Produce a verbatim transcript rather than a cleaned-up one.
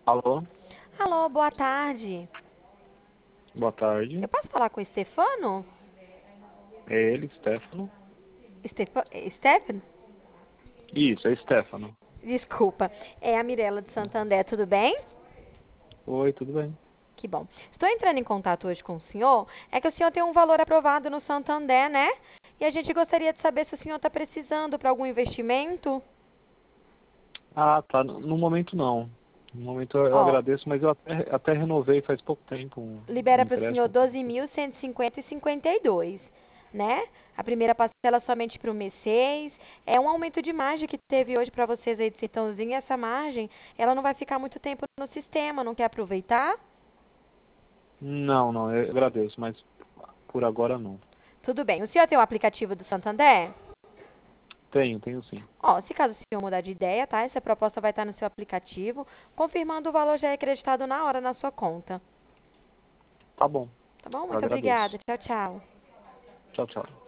Alô, Alô, boa tarde. boa Eu tarde. posso falar com o Stefano? É ele, Stefano. Stefa... Stefano? Isso, é Stefano. Desculpa. É a Mirella de Santander, tudo bem? Oi, tudo bem? Que bom. Estou entrando em contato hoje com o senhor. É que o senhor tem um valor aprovado no Santander, né? E a gente gostaria de saber se o senhor está precisando para algum investimento. Ah, tá. No no momento não. No momento eu eu Ó, agradeço, mas eu até, até renovei faz pouco tempo um, um libera para o senhor empréstimo. doze mil cento e cinquenta e cinquenta e dois, né? A primeira parcela somente para o mês seis. É um aumento de margem que teve hoje para vocês aí de Sertãozinho. E essa margem, ela não vai ficar muito tempo no sistema. Não quer aproveitar? Não, não, eu agradeço, mas por agora não. Tudo bem. O senhor tem o aplicativo do Santander? Tenho, tenho sim. Ó, se caso o senhor mudar de ideia, tá? Essa proposta vai estar no seu aplicativo. Confirmando o valor já é acreditado na hora na sua conta. Tá bom, Tá bom? eu Muito agradeço. obrigada. Tchau, tchau. Tchau, tchau.